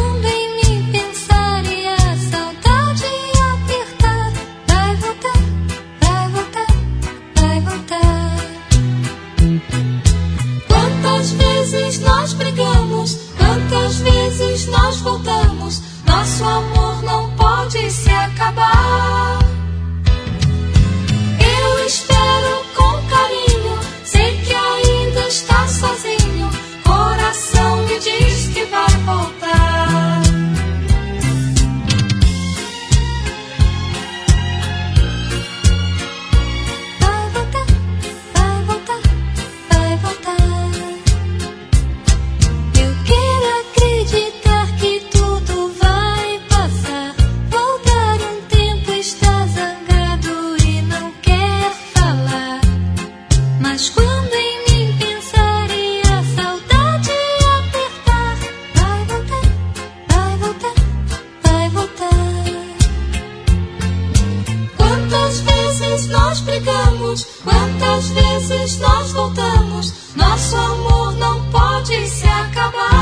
quando em mim pensar e a saudade apertar, vai voltar, vai voltar, vai voltar. Quantas vezes nós brigamos, quantas vezes nós voltamos, nosso amor não pode se acabar. Eu espero com carinho, sei que ainda está sozinho, coração me diz que vai voltar. Vai voltar, vai voltar, vai voltar. Eu quero acreditar que tudo vai passar. Voltar um tempo, está zangado e não quer falar. Mas quando em mim pensar e a saudade apertar, vai voltar, vai voltar, vai voltar. Quantas vezes nós brigamos, quantas vezes nós voltamos, nosso amor não pode se acabar.